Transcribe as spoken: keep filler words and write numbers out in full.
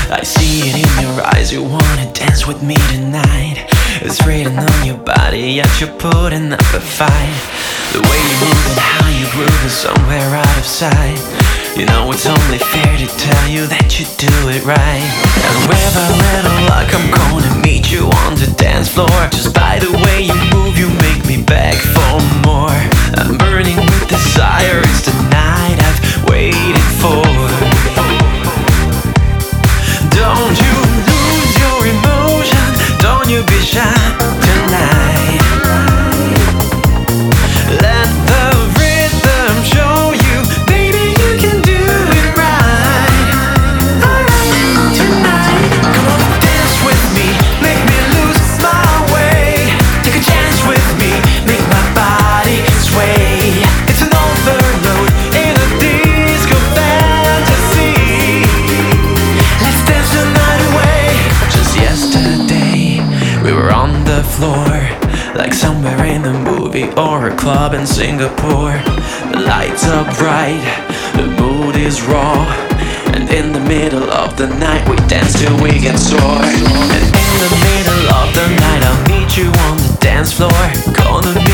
I see it in your eyes, you wanna dance with me tonight. It's written on your body, yet you're putting up a fight. The way you move and how you groove is somewhere out of sight. You know it's only fair to tell you that you do it right. And with a little luck I'm gonna meet you on the dance floor. Just by the way you move you make me beg for more. I'm burning with desire, it's the night I've waited for. Don't you lose your emotion, don't you be shy tonight. Let the rhythm show you, baby, you can do it right. Alright, tonight, come on, dance with me, make me lose my way. Take a chance with me, make my body sway. It's an overload in a disco fantasy. Let's dance the night away. Just yesterday, we were on the floor, like somewhere in a movie or a club in Singapore. The lights are bright, the mood is raw, and in the middle of the night we dance till we get sore. And in the middle of the night I'll meet you on the dance floor. Gonna